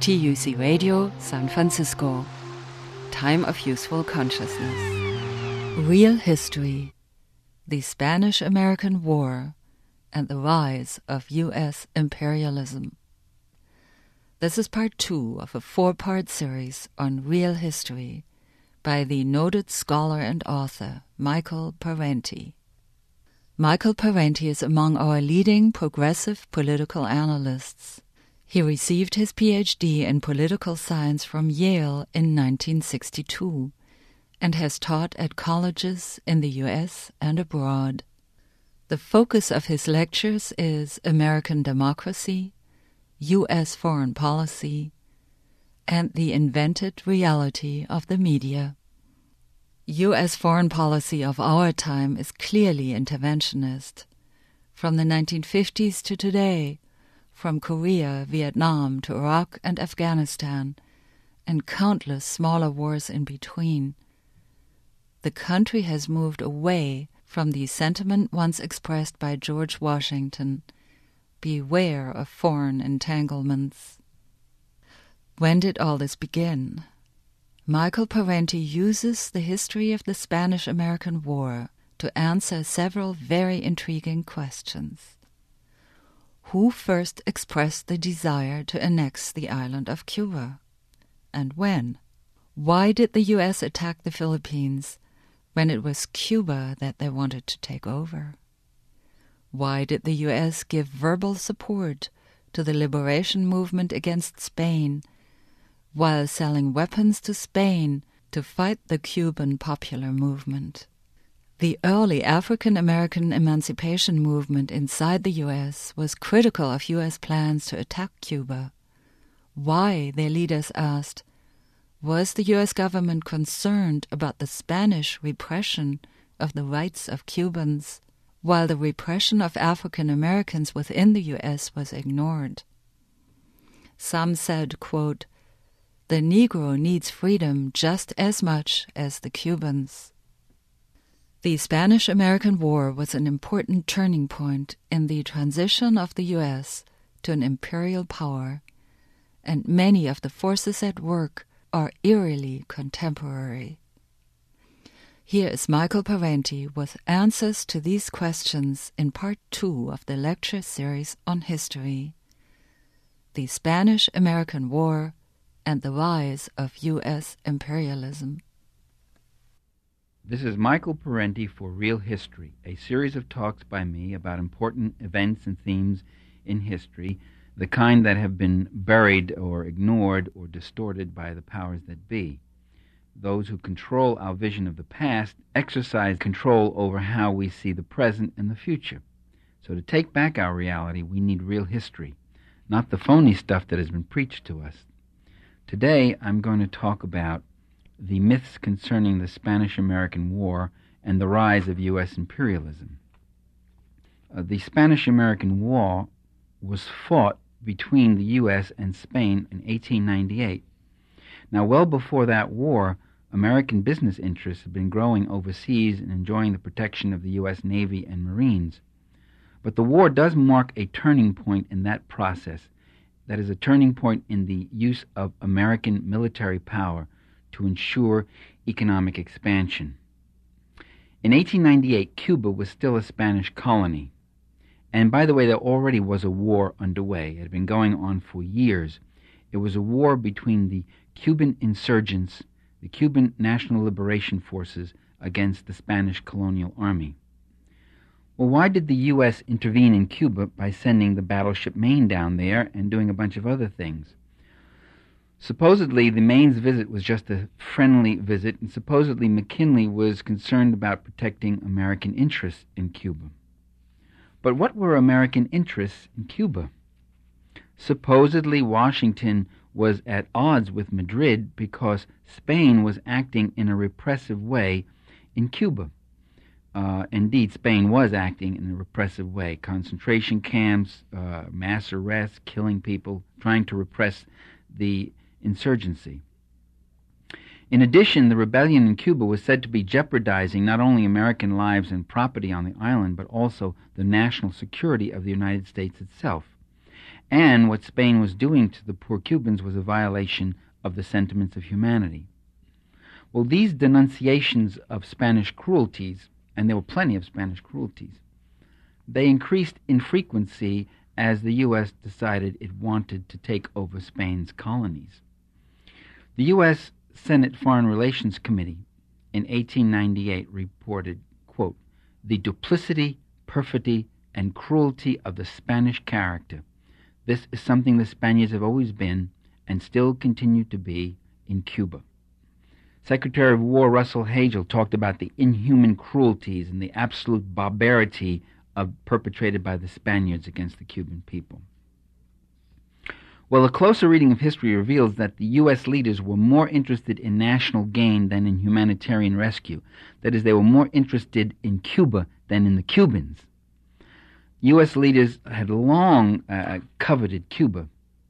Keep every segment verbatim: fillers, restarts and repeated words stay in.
T U C Radio, San Francisco. Time of Useful Consciousness. Real History. The Spanish-American War and the Rise of U S Imperialism. This is part two of a four-part series on real history by the noted scholar and author Michael Parenti. Michael Parenti is among our leading progressive political analysts. He received his P H D in political science from Yale in nineteen sixty-two and has taught at colleges in the U S and abroad. The focus of his lectures is American democracy, U S foreign policy, and the invented reality of the media. U S foreign policy of our time is clearly interventionist. From the nineteen fifties to today, from Korea, Vietnam to Iraq and Afghanistan, and countless smaller wars in between, the country has moved away from the sentiment once expressed by George Washington, "Beware of foreign entanglements." When did all this begin? Michael Parenti uses the history of the Spanish-American War to answer several very intriguing questions. Who first expressed the desire to annex the island of Cuba? And when? Why did the U S attack the Philippines when it was Cuba that they wanted to take over? Why did the U S give verbal support to the liberation movement against Spain while selling weapons to Spain to fight the Cuban popular movement? The early African-American emancipation movement inside the U S was critical of U S plans to attack Cuba. Why, their leaders asked, was the U S government concerned about the Spanish repression of the rights of Cubans, while the repression of African Americans within the U S was ignored? Some said, quote, "The Negro needs freedom just as much as the Cubans." The Spanish-American War was an important turning point in the transition of the U S to an imperial power, and many of the forces at work are eerily contemporary. Here is Michael Parenti with answers to these questions in part two of the lecture series on history, The Spanish-American War and the Rise of U S Imperialism. This is Michael Parenti for Real History, a series of talks by me about important events and themes in history, the kind that have been buried or ignored or distorted by the powers that be. Those who control our vision of the past exercise control over how we see the present and the future. So to take back our reality, we need real history, not the phony stuff that has been preached to us. Today, I'm going to talk about the myths concerning the Spanish-American War and the rise of U S imperialism. Uh, the Spanish-American War was fought between the U S and Spain in eighteen ninety-eight. Now, well before that war, American business interests had been growing overseas and enjoying the protection of the U S Navy and Marines. But the war does mark a turning point in that process. That is a turning point in the use of American military power to ensure economic expansion. In eighteen ninety-eight, Cuba was still a Spanish colony. And by the way, there already was a war underway. It had been going on for years. It was a war between the Cuban insurgents, the Cuban National Liberation Forces, against the Spanish colonial army. Well, why did the U S intervene in Cuba by sending the battleship Maine down there and doing a bunch of other things? Supposedly, the Maine's visit was just a friendly visit, and supposedly McKinley was concerned about protecting American interests in Cuba. But what were American interests in Cuba? Supposedly, Washington was at odds with Madrid because Spain was acting in a repressive way in Cuba. Uh, indeed, Spain was acting in a repressive way. Concentration camps, uh, mass arrests, killing people, trying to repress the insurgency. In addition, the rebellion in Cuba was said to be jeopardizing not only American lives and property on the island, but also the national security of the United States itself. and what Spain was doing to the poor Cubans was a violation of the sentiments of humanity. Well, these denunciations of Spanish cruelties, and there were plenty of Spanish cruelties, they increased in frequency as the U S decided it wanted to take over Spain's colonies. The U S Senate Foreign Relations Committee in eighteen ninety-eight reported, quote, "The duplicity, perfidy, and cruelty of the Spanish character. This is something the Spaniards have always been and still continue to be in Cuba." Secretary of War Russell Hagel talked about the inhuman cruelties and the absolute barbarity of, perpetrated by the Spaniards against the Cuban people. Well, a closer reading of history reveals that the U S leaders were more interested in national gain than in humanitarian rescue. That is, they were more interested in Cuba than in the Cubans. U S leaders had long uh, coveted Cuba.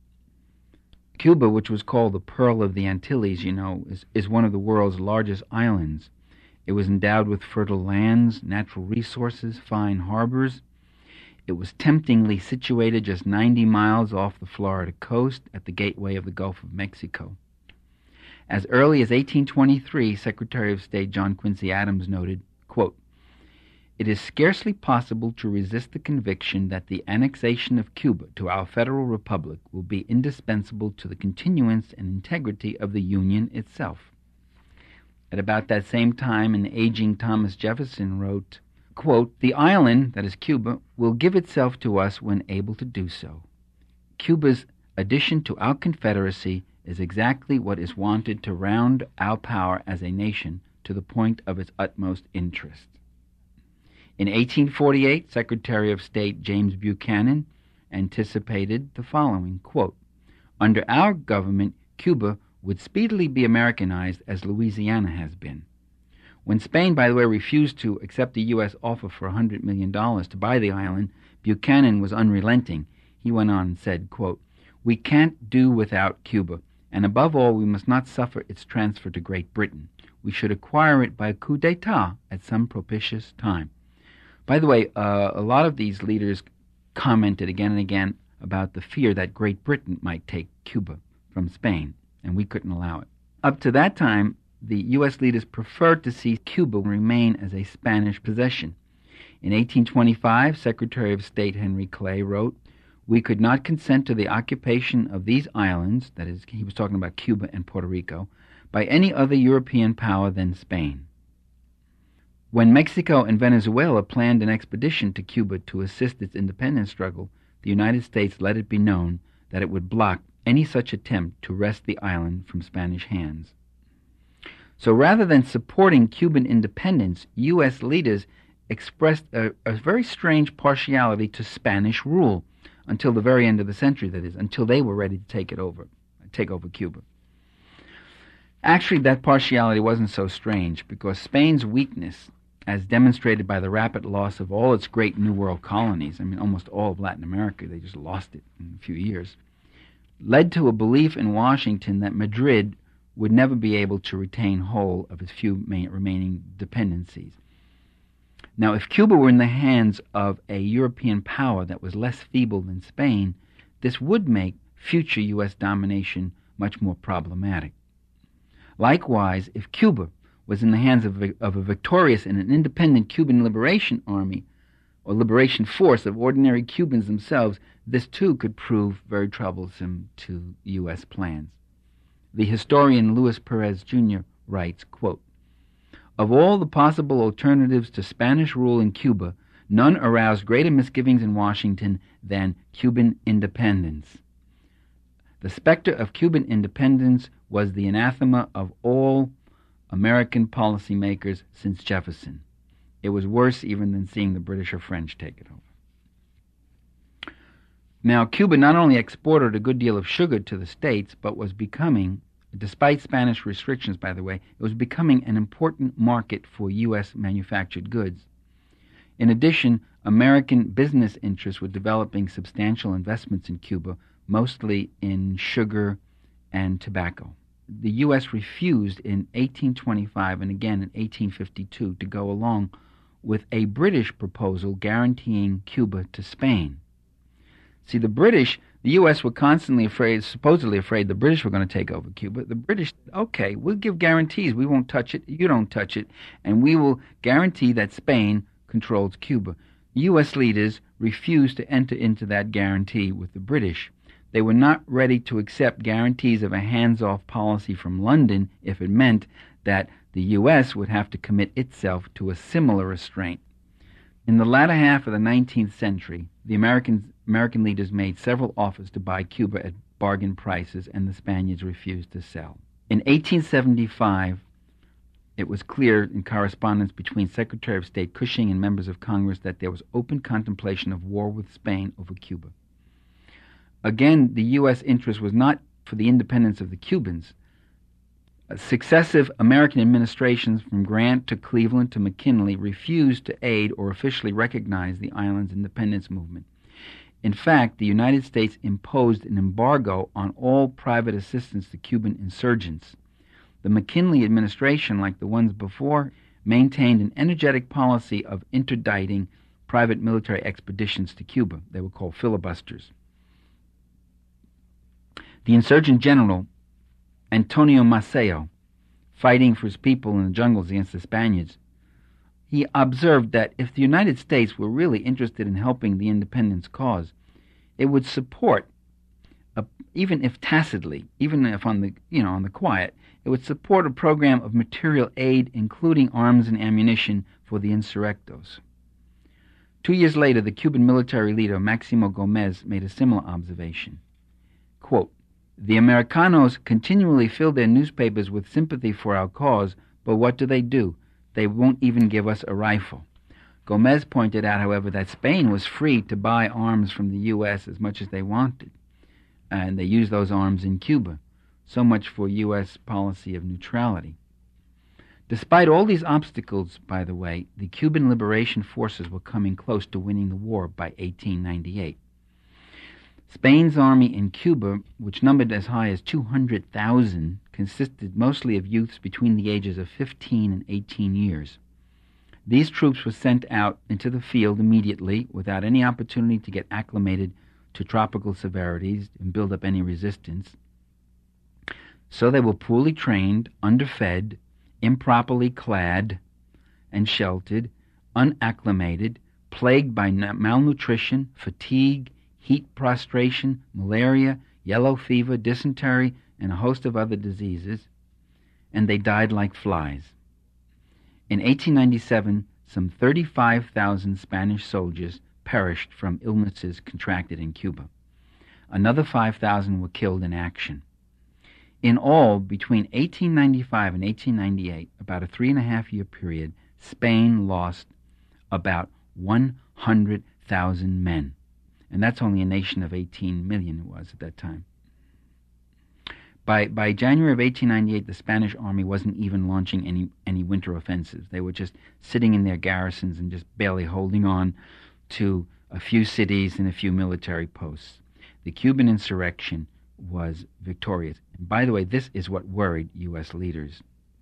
Cuba, which was called the Pearl of the Antilles, you know, is, is one of the world's largest islands. It was endowed with fertile lands, natural resources, fine harbors. It was temptingly situated just ninety miles off the Florida coast at the gateway of the Gulf of Mexico. As early as eighteen twenty-three, Secretary of State John Quincy Adams noted, quote, "It is scarcely possible to resist the conviction that the annexation of Cuba to our federal republic will be indispensable to the continuance and integrity of the Union itself." At about that same time, an aging Thomas Jefferson wrote, quote, "The island, that is Cuba, will give itself to us when able to do so. Cuba's addition to our confederacy is exactly what is wanted to round our power as a nation to the point of its utmost interest." In eighteen forty-eight, Secretary of State James Buchanan anticipated the following, quote, "Under our government, Cuba would speedily be Americanized as Louisiana has been." When Spain, by the way, refused to accept the U S offer for one hundred million dollars to buy the island, Buchanan was unrelenting. He went on and said, quote, "We can't do without Cuba, and above all, we must not suffer its transfer to Great Britain. We should acquire it by coup d'etat at some propitious time." By the way, uh, a lot of these leaders commented again and again about the fear that Great Britain might take Cuba from Spain, and we couldn't allow it. Up to that time, the U S leaders preferred to see Cuba remain as a Spanish possession. In eighteen twenty-five, Secretary of State Henry Clay wrote, "We could not consent to the occupation of these islands," that is, he was talking about Cuba and Puerto Rico, "by any other European power than Spain." When Mexico and Venezuela planned an expedition to Cuba to assist its independence struggle, the United States let it be known that it would block any such attempt to wrest the island from Spanish hands. So rather than supporting Cuban independence, U S leaders expressed a, a very strange partiality to Spanish rule until the very end of the century, that is, until they were ready to take it over, take over Cuba. Actually, that partiality wasn't so strange, because Spain's weakness, as demonstrated by the rapid loss of all its great New World colonies, I mean, almost all of Latin America, they just lost it in a few years, led to a belief in Washington that Madrid would never be able to retain whole of its few main remaining dependencies. Now, if Cuba were in the hands of a European power that was less feeble than Spain, this would make future U S domination much more problematic. Likewise, if Cuba was in the hands of a, of a victorious and an independent Cuban liberation army or liberation force of ordinary Cubans themselves, this too could prove very troublesome to U S plans. The historian Luis Perez Junior writes, quote, "Of all the possible alternatives to Spanish rule in Cuba, none aroused greater misgivings in Washington than Cuban independence. The specter of Cuban independence was the anathema of all American policymakers since Jefferson. It was worse even than seeing the British or French take it over." Now, Cuba not only exported a good deal of sugar to the States, but was becoming, despite Spanish restrictions, by the way, it was becoming an important market for U S manufactured goods. In addition, American business interests were developing substantial investments in Cuba, mostly in sugar and tobacco. The U S refused in eighteen twenty-five and again in eighteen fifty-two to go along with a British proposal guaranteeing Cuba to Spain. See, the British, The U S were constantly afraid, supposedly afraid the British were going to take over Cuba. The British, okay, we'll give guarantees. We won't touch it. You don't touch it. And we will guarantee that Spain controls Cuba. U S leaders refused to enter into that guarantee with the British. They were not ready to accept guarantees of a hands-off policy from London if it meant that the U S would have to commit itself to a similar restraint. In the latter half of the nineteenth century, the Americans, American leaders made several offers to buy Cuba at bargain prices, and the Spaniards refused to sell. In eighteen seventy-five, it was clear in correspondence between Secretary of State Cushing and members of Congress that there was open contemplation of war with Spain over Cuba. Again, the U S interest was not for the independence of the Cubans. Successive American administrations from Grant to Cleveland to McKinley refused to aid or officially recognize the island's independence movement. In fact, the United States imposed an embargo on all private assistance to Cuban insurgents. The McKinley administration, like the ones before, maintained an energetic policy of interdicting private military expeditions to Cuba. They were called filibusters. The insurgent general, Antonio Maceo, fighting for his people in the jungles against the Spaniards, he observed that if the United States were really interested in helping the independence cause, it would support, a, even if tacitly, even if on the you know on the quiet, it would support a program of material aid, including arms and ammunition for the insurrectos. Two years later, the Cuban military leader Maximo Gomez made a similar observation. Quote, "The Americanos continually fill their newspapers with sympathy for our cause, but what do they do? They won't even give us a rifle." Gomez pointed out, however, that Spain was free to buy arms from the U S as much as they wanted, and they used those arms in Cuba. So much for U S policy of neutrality. Despite all these obstacles, by the way, the Cuban liberation forces were coming close to winning the war by eighteen ninety-eight. Spain's army in Cuba, which numbered as high as two hundred thousand, consisted mostly of youths between the ages of fifteen and eighteen years. These troops were sent out into the field immediately without any opportunity to get acclimated to tropical severities and build up any resistance. So they were poorly trained, underfed, improperly clad and sheltered, unacclimated, plagued by malnutrition, fatigue, heat prostration, malaria, yellow fever, dysentery, and a host of other diseases, and they died like flies. In eighteen ninety-seven, some thirty-five thousand Spanish soldiers perished from illnesses contracted in Cuba. Another five thousand were killed in action. In all, between eighteen ninety-five and eighteen ninety-eight, about a three and a half year period, Spain lost about one hundred thousand men. And that's only a nation of eighteen million it was at that time. By by January of eighteen ninety-eight, the Spanish army wasn't even launching any, any winter offensives. They were just sitting in their garrisons and just barely holding on to a few cities and a few military posts. The Cuban insurrection was victorious. And by the way, this is what worried U S leaders.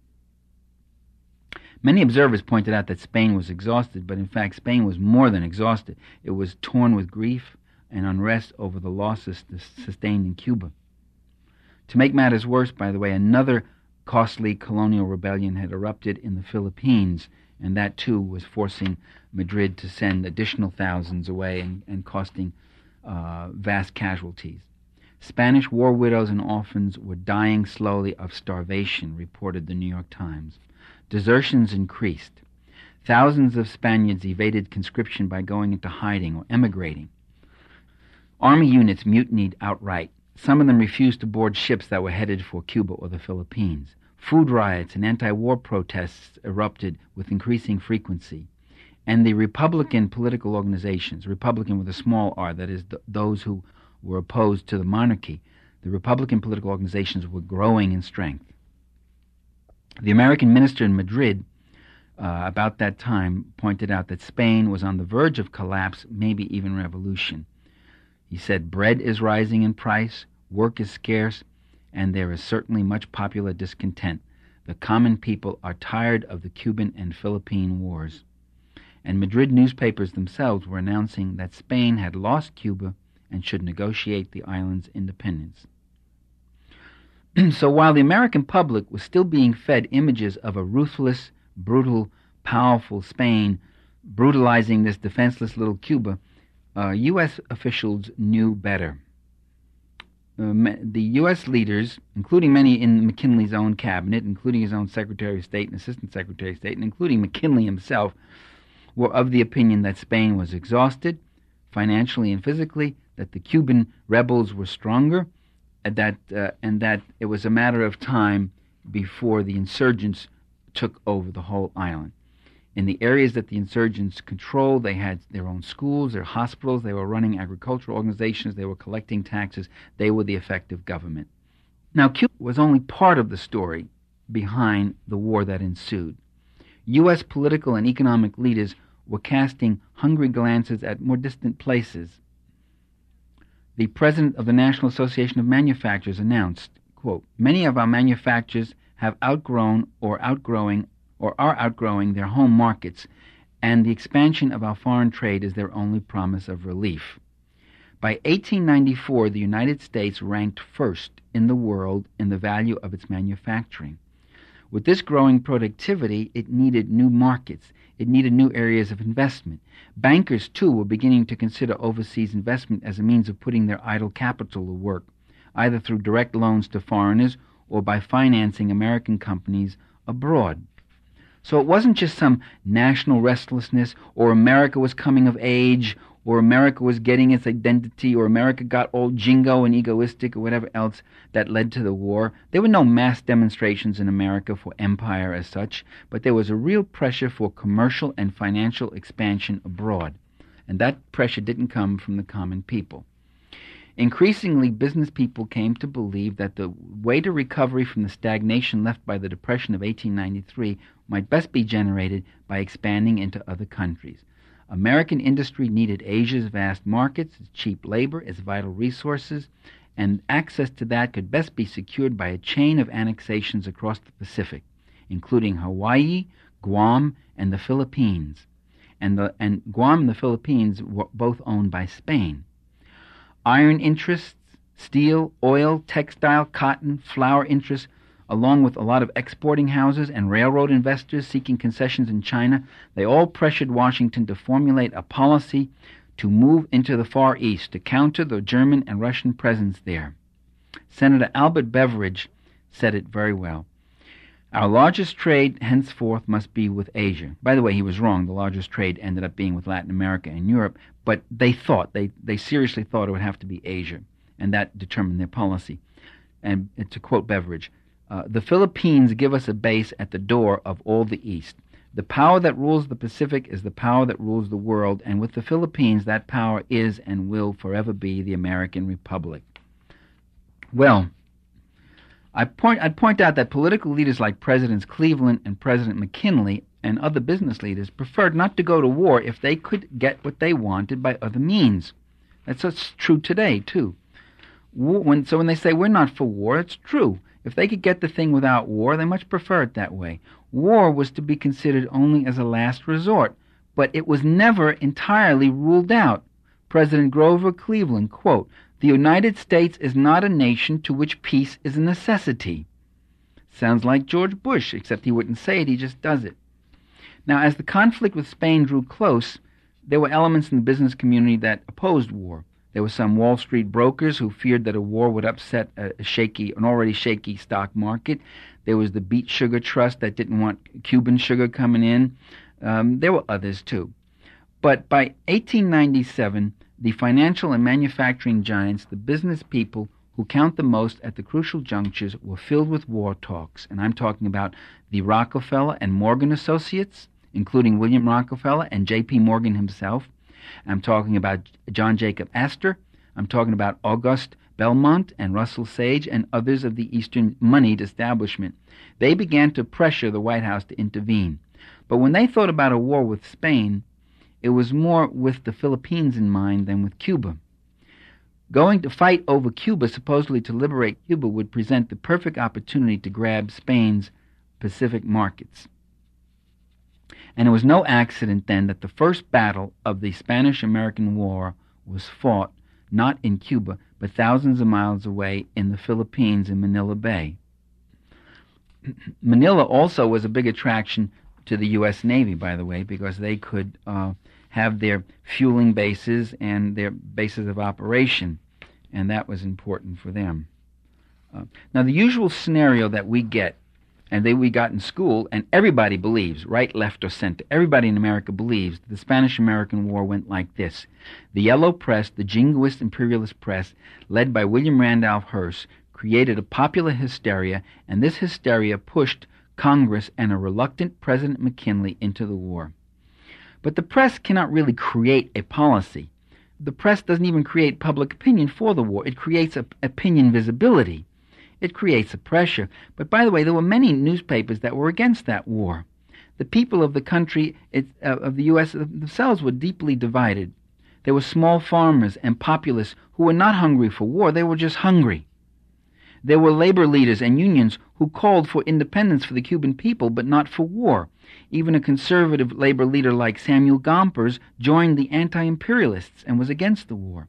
Many observers pointed out that Spain was exhausted, but in fact Spain was more than exhausted. It was torn with grief and unrest over the losses sustained in Cuba. To make matters worse, by the way, another costly colonial rebellion had erupted in the Philippines, and that too was forcing Madrid to send additional thousands away and, and costing uh, vast casualties. Spanish war widows and orphans were dying slowly of starvation, reported the New York Times. Desertions increased. Thousands of Spaniards evaded conscription by going into hiding or emigrating. Army units mutinied outright. Some of them refused to board ships that were headed for Cuba or the Philippines. Food riots and anti-war protests erupted with increasing frequency. And the Republican political organizations, Republican with a small r, that is, th- those who were opposed to the monarchy, the Republican political organizations were growing in strength. The American minister in Madrid, uh, about that time, pointed out that Spain was on the verge of collapse, maybe even revolution. He said, "Bread is rising in price, work is scarce, and there is certainly much popular discontent. The common people are tired of the Cuban and Philippine wars." And Madrid newspapers themselves were announcing that Spain had lost Cuba and should negotiate the island's independence. So while the American public was still being fed images of a ruthless, brutal, powerful Spain brutalizing this defenseless little Cuba, uh, U S officials knew better. Uh, the U S leaders, including many in McKinley's own cabinet, including his own Secretary of State and Assistant Secretary of State, and including McKinley himself, were of the opinion that Spain was exhausted, financially and physically, that the Cuban rebels were stronger, and that, uh, and that it was a matter of time before the insurgents took over the whole island. In the areas that the insurgents controlled, they had their own schools, their hospitals, they were running agricultural organizations, they were collecting taxes, they were the effective government. Now, Cuba was only part of the story behind the war that ensued. U S political and economic leaders were casting hungry glances at more distant places. The president of the National Association of Manufacturers announced, quote, "Many of our manufacturers have outgrown or outgrowing or are outgrowing their home markets, and the expansion of our foreign trade is their only promise of relief." By eighteen ninety-four, the United States ranked first in the world in the value of its manufacturing. With this growing productivity, it needed new markets. It needed new areas of investment. Bankers, too, were beginning to consider overseas investment as a means of putting their idle capital to work, either through direct loans to foreigners or by financing American companies abroad. So it wasn't just some national restlessness, or America was coming of age, or America was getting its identity, or America got all jingo and egoistic, or whatever else that led to the war. There were no mass demonstrations in America for empire as such, but there was a real pressure for commercial and financial expansion abroad, and that pressure didn't come from the common people. Increasingly, business people came to believe that the way to recovery from the stagnation left by the Depression of eighteen ninety-three might best be generated by expanding into other countries. American industry needed Asia's vast markets, its cheap labor, its vital resources, and access to that could best be secured by a chain of annexations across the Pacific, including Hawaii, Guam, and the Philippines. And, the, and Guam and the Philippines were both owned by Spain. Iron interests, steel, oil, textile, cotton, flour interests, along with a lot of exporting houses and railroad investors seeking concessions in China, they all pressured Washington to formulate a policy to move into the Far East to counter the German and Russian presence there. Senator Albert Beveridge said it very well. "Our largest trade henceforth must be with Asia." By the way, he was wrong. The largest trade ended up being with Latin America and Europe, but they thought, they, they seriously thought it would have to be Asia, and that determined their policy. And to quote Beveridge, uh, "The Philippines give us a base at the door of all the East. The power that rules the Pacific is the power that rules the world, and with the Philippines, that power is and will forever be the American Republic." Well, I point, I'd point out that political leaders like Presidents Cleveland and President McKinley and other business leaders preferred not to go to war if they could get what they wanted by other means. That's what's true today, too. War, when, so when they say we're not for war, it's true. If they could get the thing without war, they much prefer it that way. War was to be considered only as a last resort, but it was never entirely ruled out. President Grover Cleveland, quote, "The United States is not a nation to which peace is a necessity." Sounds like George Bush, except he wouldn't say it, he just does it. Now, as the conflict with Spain drew close, there were elements in the business community that opposed war. There were some Wall Street brokers who feared that a war would upset a shaky, an already shaky stock market. There was the Beet Sugar Trust that didn't want Cuban sugar coming in. Um, there were others, too. But by eighteen ninety-seven, the financial and manufacturing giants, the business people who count the most at the crucial junctures, were filled with war talks. And I'm talking about the Rockefeller and Morgan Associates, including William Rockefeller and J P Morgan himself. I'm talking about John Jacob Astor. I'm talking about Auguste Belmont and Russell Sage and others of the Eastern moneyed establishment. They began to pressure the White House to intervene. But when they thought about a war with Spain, it was more with the Philippines in mind than with Cuba. Going to fight over Cuba, supposedly to liberate Cuba, would present the perfect opportunity to grab Spain's Pacific markets. And it was no accident then that the first battle of the Spanish-American War was fought not in Cuba, but thousands of miles away in the Philippines in Manila Bay. Manila also was a big attraction to the U S Navy, by the way, because they could uh, have their fueling bases and their bases of operation, and that was important for them. Uh, now, the usual scenario that we get, and that we got in school, and everybody believes, right, left, or center, everybody in America believes, the Spanish-American War went like this. The Yellow Press, the jingoist imperialist press, led by William Randolph Hearst, created a popular hysteria, and this hysteria pushed Congress and a reluctant President McKinley into the war. But the press cannot really create a policy. The press doesn't even create public opinion for the war. It creates a, opinion visibility. It creates a pressure. But by the way, there were many newspapers that were against that war. The people of the country, it, uh, of the U S themselves, were deeply divided. There were small farmers and populists who were not hungry for war. They were just hungry. There were labor leaders and unions who called for independence for the Cuban people, but not for war. Even a conservative labor leader like Samuel Gompers joined the anti-imperialists and was against the war.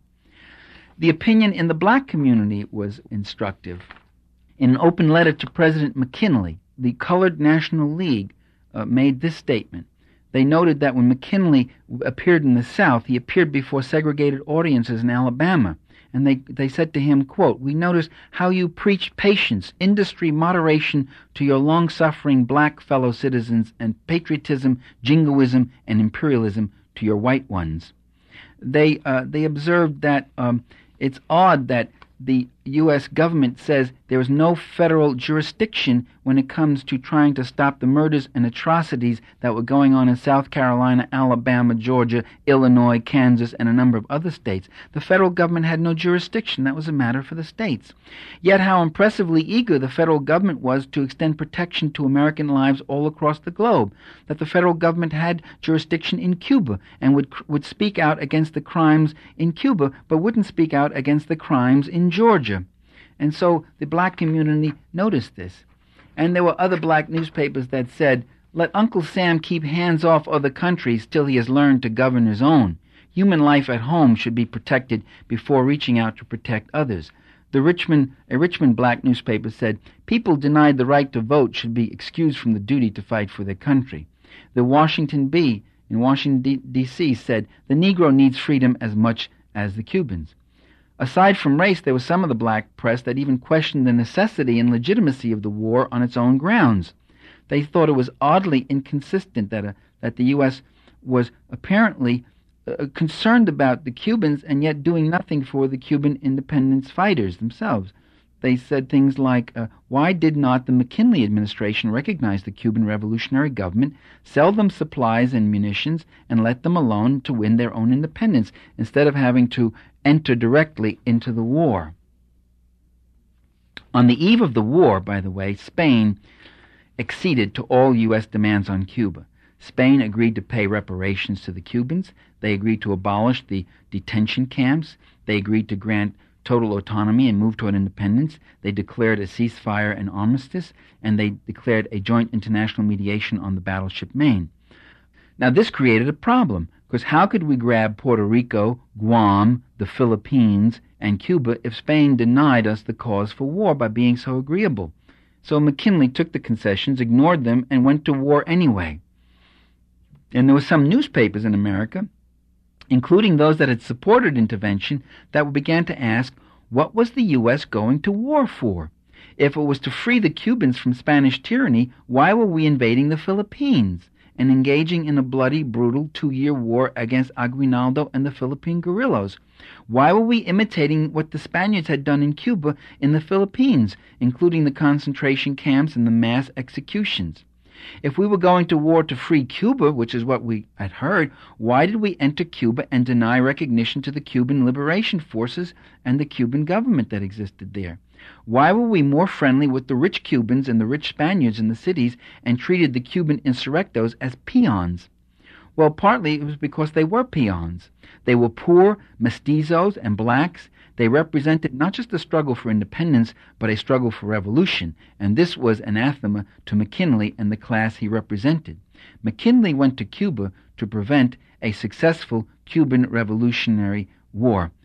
The opinion in the black community was instructive. In an open letter to President McKinley, the Colored National League uh, made this statement. They noted that when McKinley appeared in the South, he appeared before segregated audiences in Alabama. And they, they said to him, quote, "We notice how you preach patience, industry, moderation to your long-suffering black fellow citizens, and patriotism, jingoism, and imperialism to your white ones." They uh, they observed that um, it's odd that the U S government says there is no federal jurisdiction when it comes to trying to stop the murders and atrocities that were going on in South Carolina, Alabama, Georgia, Illinois, Kansas, and a number of other states. The federal government had no jurisdiction. That was a matter for the states. Yet how impressively eager the federal government was to extend protection to American lives all across the globe, that the federal government had jurisdiction in Cuba and would would speak out against the crimes in Cuba, but wouldn't speak out against the crimes in Georgia. And so the black community noticed this. And there were other black newspapers that said, "Let Uncle Sam keep hands off other countries till he has learned to govern his own. Human life at home should be protected before reaching out to protect others." The Richmond, a Richmond black newspaper said, "People denied the right to vote should be excused from the duty to fight for their country." The Washington Bee in Washington, D C said, "The Negro needs freedom as much as the Cubans." Aside from race, there was some of the black press that even questioned the necessity and legitimacy of the war on its own grounds. They thought it was oddly inconsistent that a, that the U S was apparently uh, concerned about the Cubans and yet doing nothing for the Cuban independence fighters themselves. They said things like, uh, why did not the McKinley administration recognize the Cuban revolutionary government, sell them supplies and munitions, and let them alone to win their own independence, instead of having to enter directly into the war? On the eve of the war, by the way, Spain acceded to all U S demands on Cuba. Spain agreed to pay reparations to the Cubans. They agreed to abolish the detention camps. They agreed to grant total autonomy and move toward independence. They declared a ceasefire and armistice, and they declared a joint international mediation on the battleship Maine. Now, this created a problem, because how could we grab Puerto Rico, Guam, the Philippines, and Cuba if Spain denied us the cause for war by being so agreeable? So McKinley took the concessions, ignored them, and went to war anyway. And there were some newspapers in America, including those that had supported intervention, that began to ask, what was the U S going to war for? If it was to free the Cubans from Spanish tyranny, why were we invading the Philippines and engaging in a bloody, brutal two-year war against Aguinaldo and the Philippine guerrillas? Why were we imitating what the Spaniards had done in Cuba in the Philippines, including the concentration camps and the mass executions? If we were going to war to free Cuba, which is what we had heard, why did we enter Cuba and deny recognition to the Cuban liberation forces and the Cuban government that existed there? Why were we more friendly with the rich Cubans and the rich Spaniards in the cities and treated the Cuban insurrectos as peons? Well, partly it was because they were peons. They were poor, mestizos, and blacks. They represented not just a struggle for independence, but a struggle for revolution, and this was anathema to McKinley and the class he represented. McKinley went to Cuba to prevent a successful Cuban Revolutionary War,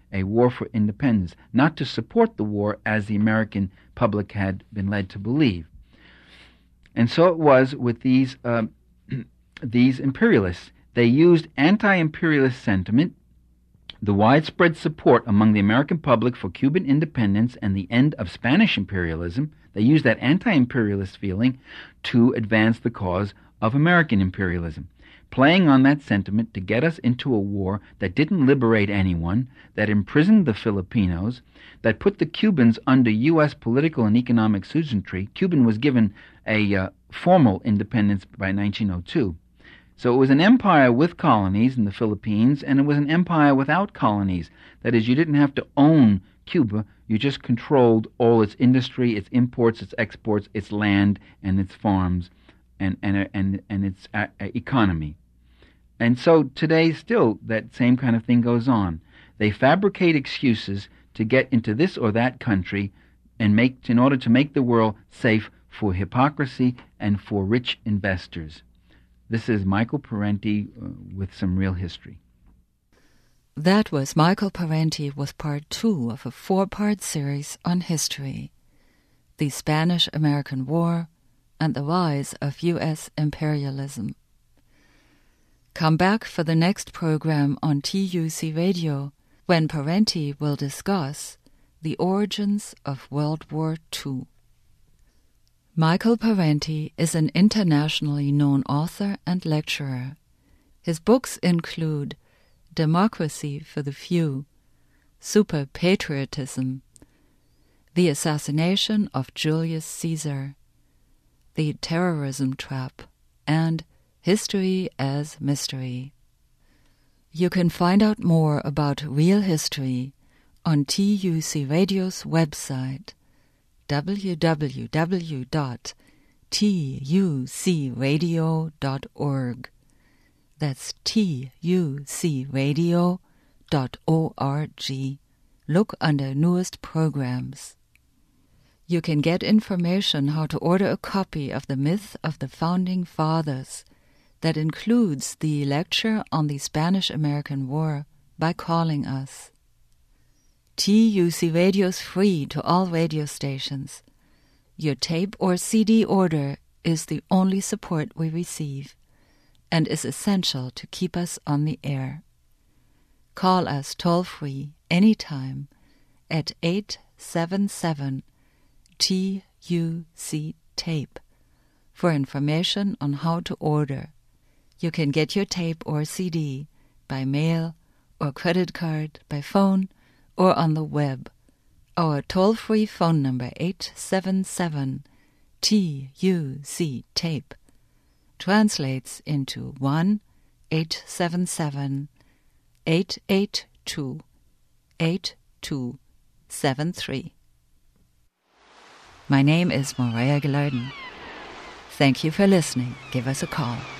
a war for independence, not to support the war as the American public had been led to believe. And so it was with these uh, these imperialists. They used anti-imperialist sentiment, the widespread support among the American public for Cuban independence and the end of Spanish imperialism. They used that anti-imperialist feeling to advance the cause of American imperialism, playing on that sentiment to get us into a war that didn't liberate anyone, that imprisoned the Filipinos, that put the Cubans under U S political and economic suzerainty. Cuba was given a uh, formal independence by nineteen oh two. So it was an empire with colonies in the Philippines, and it was an empire without colonies. That is, you didn't have to own Cuba, you just controlled all its industry, its imports, its exports, its land, and its farms, and and and, and its uh, economy. And so today still that same kind of thing goes on. They fabricate excuses to get into this or that country and make in order to make the world safe for hypocrisy and for rich investors. This is Michael Parenti uh, with some real history. That was Michael Parenti with part two of a four-part series on history, the Spanish-American War and the rise of U S imperialism. Come back for the next program on T U C Radio, when Parenti will discuss the origins of World War Two. Michael Parenti is an internationally known author and lecturer. His books include Democracy for the Few, Super Patriotism, The Assassination of Julius Caesar, The Terrorism Trap, and History as Mystery. You can find out more about real history on T U C Radio's website, w w w dot t u c radio dot org. That's t u c radio dot org. Look under newest programs. You can get information how to order a copy of The Myth of the Founding Fathers that includes the lecture on the Spanish-American War by calling us. T U C Radio is free to all radio stations. Your tape or C D order is the only support we receive and is essential to keep us on the air. Call us toll-free anytime at eight seven seven T U C tape for information on how to order. You can get your tape or C D by mail or credit card, by phone, or on the web. Our toll-free phone number eight seven seven T U C tape translates into one eight seven seven eight eight two eight two seven three. My name is Morea Gilardin. Thank you for listening. Give us a call.